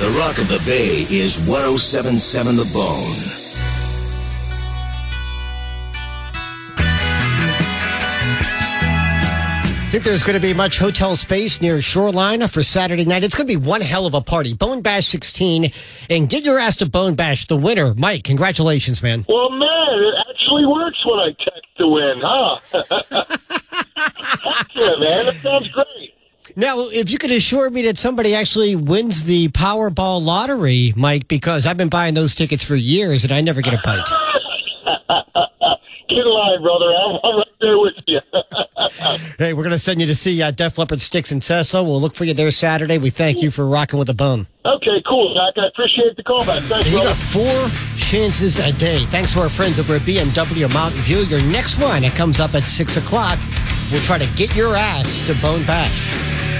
The Rock of the Bay is 107.7 The Bone. Think there's going to be much hotel space near Shoreline for Saturday night? It's going to be one hell of a party. Bone Bash 16, and get your ass to Bone Bash, the winner. Mike, congratulations, man. Well, man, it actually works when I text to win, huh? Yeah, man, that sounds great. Now, if you could assure me that somebody actually wins the Powerball lottery, Mike, because I've been buying those tickets for years and I never get a bite. Get in line, brother. I'm right there with you. Hey, we're going to send you to see Def Leppard Styx in Tesla. We'll look for you there Saturday. We thank you for rocking with the bone. Okay, cool, Zach. I appreciate the call back. Thanks, You brother. got 4 chances a day. Thanks to our friends over at BMW Mountain View. Your next one, it comes up at 6 o'clock. We'll try to get your ass to Bone Bash.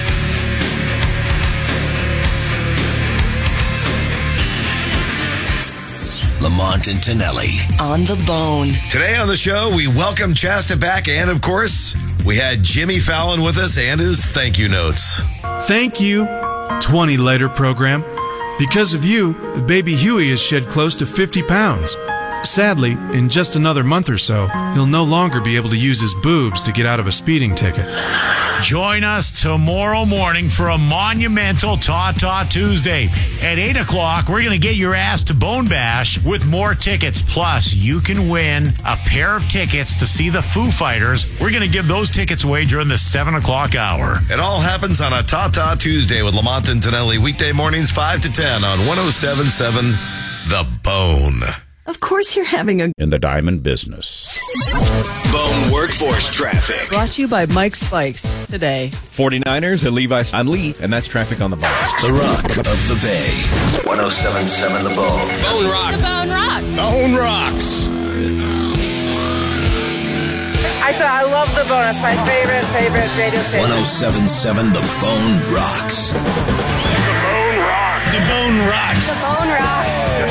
Lamont and Tonelli. On the Bone. Today on the show, we welcome Shasta back, and of course, we had Jimmy Fallon with us and his thank you notes. Thank you, 20 letter program. Because of you, baby Huey has shed close to 50 pounds. Sadly, in just another month or so, he'll no longer be able to use his boobs to get out of a speeding ticket. Join us tomorrow morning for a monumental Ta-Ta Tuesday. At 8 o'clock, we're going to get your ass to Bone Bash with more tickets. Plus, you can win a pair of tickets to see the Foo Fighters. We're going to give those tickets away during the 7 o'clock hour. It all happens on a Ta-Ta Tuesday with Lamont and Tonelli, weekday mornings 5 to 10 on 107.7 The Bone. Of course you're having a... in the diamond business. Bone Workforce Traffic. Brought to you by Mike Spikes today. 49ers at Levi's. I'm Lee, and that's traffic on the bone. The Rock of the Bay. 107.7 The Bone. Bone Rock. The Bone Rocks. Bone Rocks. I love The Bone. It's my favorite radio station. 107.7 The Bone Rocks. The Bone Rocks. The Bone Rocks.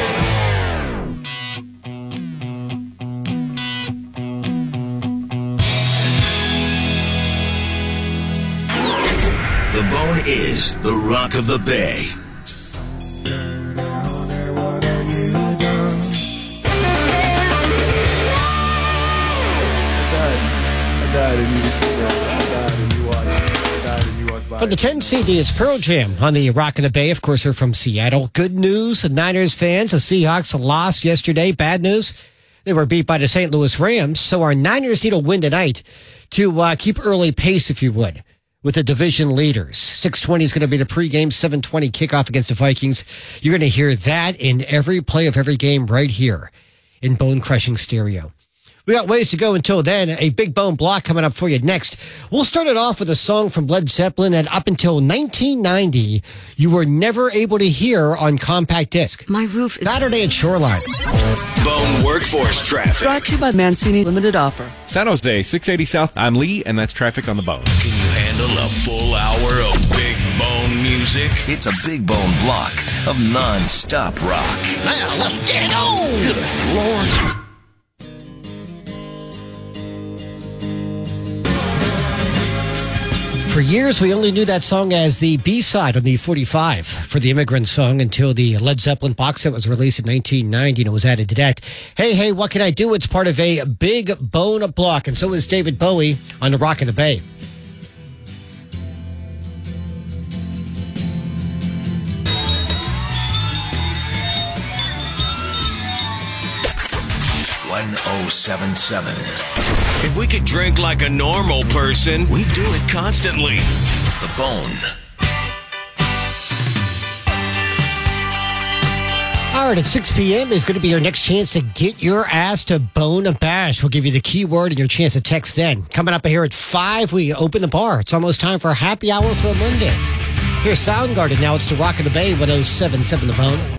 The Bone is the Rock of the Bay. For the 10 CD, it's Pearl Jam on the Rock of the Bay. Of course, they're from Seattle. Good news, the Niners fans. The Seahawks lost yesterday. Bad news, they were beat by the St. Louis Rams. So our Niners need a win tonight to keep early pace, if you would, with the division leaders. 6:20 is going to be the pregame, 7:20 kickoff against the Vikings. You're going to hear that in every play of every game right here in Bone Crushing Stereo. We got ways to go until then. A big bone block coming up for you next. We'll start it off with a song from Led Zeppelin that up until 1990, you were never able to hear on compact disc. My roof is... Saturday at Shoreline. Bone Workforce Traffic. Brought to you by Mancini Limited Offer. San Jose, 680 South. I'm Lee, and that's traffic on the bone. Can you handle a full hour of big bone music? It's a big bone block of non-stop rock. Now, let's get it on! Good Lord. For years, we only knew that song as the B-side on the 45 for the Immigrant Song until the Led Zeppelin box set was released in 1990 and it was added to that. Hey, hey, what can I do? It's part of a big bone block, and so is David Bowie on the Rock of the Bay. If we could drink like a normal person, we'd do it constantly. The Bone. All right, at 6 p.m. is going to be your next chance to get your ass to Bone Bash. We'll give you the keyword and your chance to text then. Coming up here at 5, we open the bar. It's almost time for happy hour for a Monday. Here's Soundgarden. Now it's the Rock of the Bay, 107.7 The Bone.